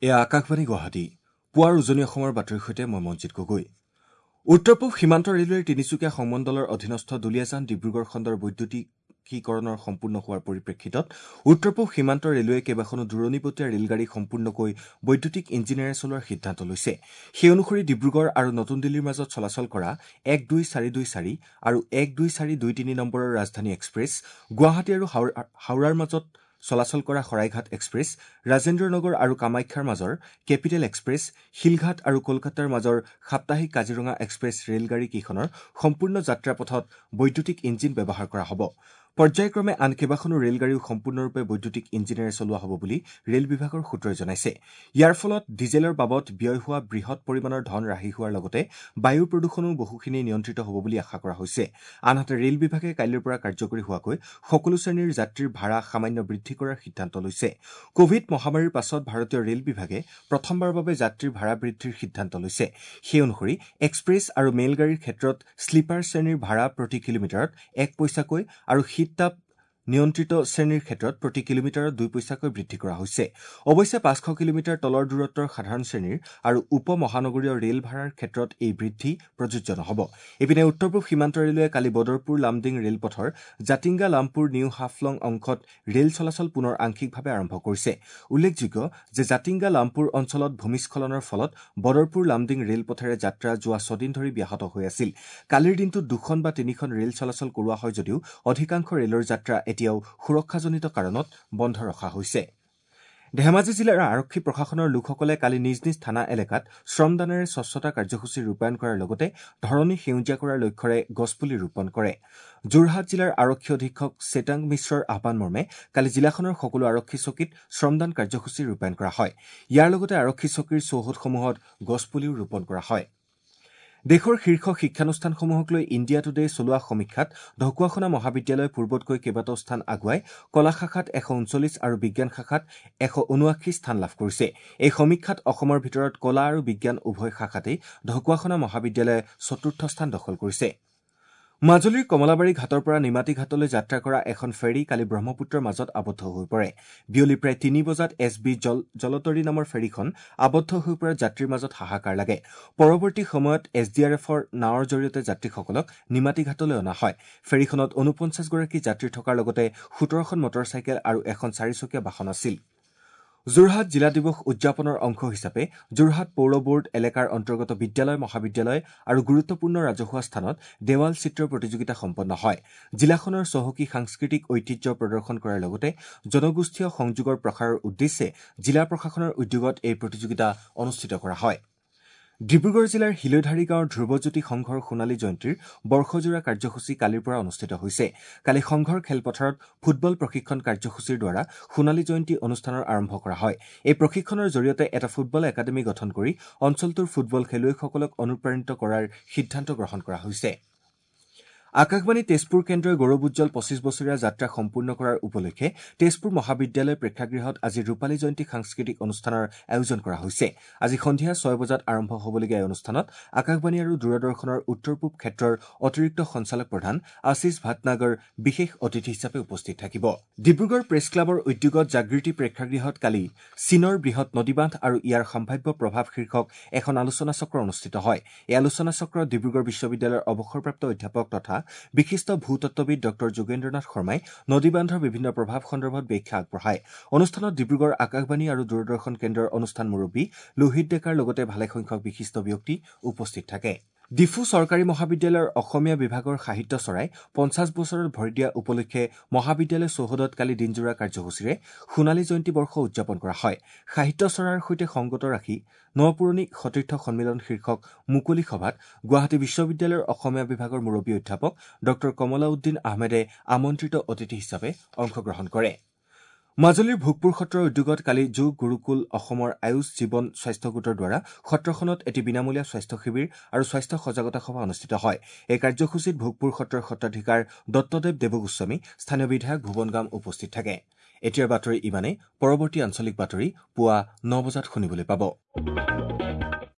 এয়া আকাশবাণী গুৱাহাটী পুৱাৰ উজনি অসমৰ বাতৰিৰ সৈতে মই মঞ্জিত গগৈ উত্তৰ পূব সীমান্ত ৰেলৱেৰ তিনিচুকীয়া সংমণ্ডলৰ অধীনস্থ দুলীয়াজান ডিব্ৰুগড় খণ্ডৰ বৈদ্যুতিকীকৰণৰ সম্পূৰ্ণ হোৱাৰ পৰিপ্ৰেক্ষিতত উত্তৰ পূব সীমান্ত ৰেলৱে কেইবাখনো দূৰণিবতীয়া ৰেলগাড়ী সম্পূৰ্ণকৈ বৈদ্যুতিক ইঞ্জিনেৰে চলোৱাৰ সিদ্ধান্ত লৈছে সেই অনুসৰি ডিব্ৰুগড় আৰু নতুন দিল্লীৰ মাজত চলাচল কৰা 12424 আৰু 12423 নম্বৰৰ ৰাজধানী এক্সপ্ৰেছ গুৱাহাটী আৰু হাওৰাৰ মাজত চলাচল কৰা শৰাইঘাট এক্সপ্ৰেছ ৰাজেন্দ্ৰনগৰ আৰু কামাখ্যাৰ মাজৰ কেপিটেল এক্সপ্ৰেছ শিলঘাট আৰু কলকাতাৰ মাজৰ সাপ্তাহিক কাজিৰঙা এক্সপ্ৰেছ ৰেলগাড়ী কেইখনৰ সম্পূৰ্ণ যাত্ৰাপথত বৈদ্যুতিক ইঞ্জিন ব্যৱহাৰ কৰা হ'ব পৰ্যায়ক্ৰমে আন কেইবাখনো ৰেলগাড়ীও সম্পূৰ্ণৰূপে বৈদ্যুতিক ইঞ্জিনেৰে চলোৱা হ'ব বুলি ৰেল বিভাগৰ সূত্ৰই জনাইছে ইয়াৰ ফলত ডিজেলৰ বাবদ ব্যয় হোৱা বৃহৎ পৰিমাণৰ ধন ৰাহি হোৱাৰ লগতে বায়ু প্ৰদূষণো বহুখিনি নিয়ন্ত্ৰিত হ'ব বুলি আশা কৰা হৈছে আনহাতে ৰেল বিভাগে কাইলৈৰ পৰা কাৰ্যকৰী হোৱাকৈ সকলো শ্ৰেণীৰ যাত্ৰীৰ ভাড়া সামান্য বৃদ্ধি কৰাৰ সিদ্ধান্ত লৈছে কোভিড মহামাৰীৰ পাছত ভাৰতীয় ৰেল বিভাগে প্ৰথমবাৰৰ বাবে যাত্ৰীৰ ভাড়া বৃদ্ধিৰ সিদ্ধান্ত লৈছে সেই অনুসৰি এক্সপ্ৰেছ আৰু মেইলগাড়ীৰ ক্ষেত্ৰত স্লিপাৰ শ্ৰেণীৰ ভাড়া প্ৰতি কিলোমিটাৰত 1 পইচাকৈ আৰু শীততাপ নিয়ন্ত্ৰিত শ্ৰেণীৰ ক্ষেত্ৰত প্ৰতি কিলোমিটাৰত 2 পইচাকৈ বৃদ্ধি কৰা হৈছে অৱশ্যে 500 কিলোমিটাৰ তলৰ দূৰত্বৰ সাধাৰণ শ্ৰেণীৰ আৰু উপ মহানগৰীয় ৰেল ভাড়াৰ ক্ষেত্ৰত এই বৃদ্ধি প্ৰযোজ্য নহ'ব ইপিনে উত্তৰ পূব সীমান্ত ৰেলৱে কালি বদৰপুৰ লামডিং ৰেলপথৰ জাতিংগা লামপুৰ নিউ হাফলং অংশত ৰেল চলাচল পুনৰ আংশিকভাৱে আৰম্ভ কৰিছে উল্লেখযোগ্য যে জাতিংগা লামপুৰ অঞ্চলত ভূমিস্খলনৰ ফলত বদৰপুৰ লামডিং ৰেলপথেৰে যাত্ৰা যোৱা 6 দিন ধৰি ব্যাহত হৈ আছিল কালিৰ দিনটোত 2খন বা 3খন ৰেল চলাচল কৰোৱা হয় যদিও অধিকাংশ ৰেলৰ যাত্ৰা এতিয়াও সুৰক্ষাজনিত কাৰণত বন্ধ ৰখা হৈছে ধেমাজি জিলাৰ আৰক্ষী প্ৰশাসনৰ লোকসকলে কালি নিজ নিজ থানা এলেকাত শ্ৰমদানেৰে স্বচ্ছতা কাৰ্যসূচী ৰূপায়ণ কৰাৰ লগতে ধৰণী সেউজীয়া কৰাৰ লক্ষ্যৰে গছপুলি ৰোপণ কৰে যোৰহাট জিলাৰ আৰক্ষী অধীক্ষক চেতাং মিশ্ৰৰ আহ্বান মৰ্মে কালি জিলাখনৰ সকলো আৰক্ষী চকীত শ্ৰমদান কাৰ্যসূচী ৰূপায়ণ কৰা হয় ইয়াৰ লগতে আৰক্ষী চকীৰ চৌহদসমূহত গছপুলিও ৰোপণ কৰা হয় দেশৰ শীৰ্ষ শিক্ষানুষ্ঠানসমূহক লৈ ইণ্ডিয়া টুডে চলোৱা সমীক্ষাত ঢকুৱাখনা মহাবিদ্যালয় পূৰ্বতকৈ কেইবাটাও স্থান আগুৱাই কলা শাখাত 139 আৰু বিজ্ঞান শাখাত 179 স্থান লাভ কৰিছে এই সমীক্ষাত অসমৰ ভিতৰত কলা আৰু বিজ্ঞান উভয় শাখাতেই ঢকুৱাখনা মহাবিদ্যালয়ে 4ৰ্থ স্থান দখল কৰিছে মাজুলীৰ কমলাবাৰী ঘাটৰ পৰা নিমাতী ঘাটলৈ যাত্ৰা কৰা এখন ফেৰী কালি ব্ৰহ্মপুত্ৰৰ মাজত আবদ্ধ হৈ পৰে বিয়লি প্ৰায় 3 বজাত এছবি জলতৰী নামৰ ফেৰীখন আবদ্ধ হৈ পৰাৰ যাত্ৰীৰ মাজত হাহাকাৰ লাগে পৰৱৰ্তী সময়ত এছডিআৰএফৰ নাৱৰ জৰিয়তে যাত্ৰীসকলক নিমাতী ঘাটলৈ অনা হয় ফেৰীখনত 49 গৰাকী যাত্ৰী থকাৰ লগতে 17খন মটৰচাইকেল আৰু এখন 4চকীয়া বাহন আছিল যোৰহাট জিলা দিৱস উদযাপনৰ অংশ হিচাপে যোৰহাট পৌৰ বোৰ্ড এলেকাৰ অন্তৰ্গত বিদ্যালয় মহাবিদ্যালয় আৰু গুৰুত্বপূৰ্ণ ৰাজহুৱা স্থানত দেৱাল চিত্ৰ প্ৰতিযোগিতা সম্পন্ন হয় জিলাখনৰ চহকী সাংস্কৃতিক ঐতিহ্য প্ৰদৰ্শন কৰাৰ লগতে জনগোষ্ঠীয় সংযোগৰ প্ৰসাৰৰ উদ্দেশ্যে জিলা প্ৰশাসনৰ উদ্যোগত এই প্ৰতিযোগিতা অনুষ্ঠিত কৰা হয় ডিব্ৰুগড় জিলাৰ হিলৈধাৰী গাঁৱৰ ধ্ৰুৱজ্যোতি সংঘৰ সোণালী জয়ন্তীৰ বৰ্ষজোৰা কাৰ্যসূচী কালিৰ পৰা অনুষ্ঠিত হৈছে কালি সংঘৰ খেলপথাৰত ফুটবল প্ৰশিক্ষণ কাৰ্যসূচীৰ দ্বাৰা সোণালী জয়ন্তী অনুষ্ঠানৰ আৰম্ভ কৰা হয় এই প্ৰশিক্ষণৰ জৰিয়তে এটা ফুটবল একাডেমী গঠন কৰি অঞ্চলটোৰ ফুটবল খেলুৱৈসকলক অনুপ্ৰাণিত কৰাৰ সিদ্ধান্ত গ্ৰহণ কৰা হৈছে আকাশবাণী তেজপুৰ কেন্দ্ৰই গৌৰৱোজ্জ্বল 25 বছৰীয়া যাত্ৰা সম্পূৰ্ণ কৰাৰ উপলক্ষে তেজপুৰ মহাবিদ্যালয় প্ৰেক্ষাগৃহত আজি ৰূপালী জয়ন্তী সাংস্কৃতিক অনুষ্ঠানৰ আয়োজন কৰা হৈছে আজি সন্ধিয়া 6 বজাত আৰম্ভ হ'বলগীয়া এই অনুষ্ঠানত আকাশবাণী আৰু দূৰদৰ্শনৰ উত্তৰ পূব ক্ষেত্ৰৰ অতিৰিক্ত সঞ্চালক প্ৰধান আশিষ ভাটনাগৰ বিশেষ অতিথি হিচাপে উপস্থিত থাকিব ডিব্ৰুগড় প্ৰেছ ক্লাবৰ উদ্যোগত জাগৃতি প্ৰেক্ষাগৃহত কালি চীনৰ বৃহৎ নদীবান্ধ আৰু ইয়াৰ সম্ভাৱ্য প্ৰভাৱ শীৰ্ষক এখন আলোচনা চক্ৰ অনুষ্ঠিত হয় এই আলোচনা চক্ৰত ডিব্ৰুগড় বিশ্ববিদ্যালয়ৰ অৱসৰপ্ৰাপ্ত অধ্যাপক তথা বিশিষ্ট ভূতত্ত্ববিদ ডক্টৰ যোগেন্দ্ৰনাথ শৰ্মাই নদীবান্ধৰ বিভিন্ন প্ৰভাৱ সন্দৰ্ভত ব্যাখ্যা আগবঢ়ায় অনুষ্ঠানত ডিব্ৰুগড় আকাশবাণী আৰু দূৰদৰ্শন কেন্দ্ৰৰ অনুষ্ঠান মুৰব্বী লোহিত ডেকাৰ লগতে ভালেসংখ্যক বিশিষ্ট ব্যক্তি উপস্থিত থাকে ডিফু চৰকাৰী মহাবিদ্যালয়ৰ অসমীয়া বিভাগৰ সাহিত্য চৰাই 50 বছৰত ভৰি দিয়া উপলক্ষে মহাবিদ্যালয় চৌহদত কালি দিনজোৰা কাৰ্যসূচীৰে সোণালী জয়ন্তী বৰ্ষ উদযাপন কৰা হয় সাহিত্য চৰাইৰ সৈতে সংগত ৰাখি নপুৰণি সতীৰ্থ সন্মিলন শীৰ্ষক মুকলি সভাত গুৱাহাটী বিশ্ববিদ্যালয়ৰ অসমীয়া বিভাগৰ মুৰব্বী অধ্যাপক ডক্টৰ কমলাউদ্দিন আহমেদে আমন্ত্ৰিত অতিথি হিচাপে অংশগ্ৰহণ কৰে মাজুলীৰ ভোগপুৰ সত্ৰৰ উদ্যোগত কালি যোগ গুৰুকুল অসমৰ আয়ুষ জীৱন স্বাস্থ্য গোটৰ দ্বাৰা সত্ৰখনত এটি বিনামূলীয়া স্বাস্থ্য শিবিৰ আৰু স্বাস্থ্য সজাগতা সভা অনুষ্ঠিত হয় এই কাৰ্যসূচীত ভোগপুৰ সত্ৰৰ সত্ৰাধিকাৰ দত্তদেৱ দেৱগোস্বামী স্থানীয় বিধায়ক ভুৱন গাম উপস্থিত থাকে এতিয়াৰ বাতৰি ইমানেই পৰৱৰ্তী আঞ্চলিক বাতৰি পুৱা 9 বজাত শুনিবলৈ পাব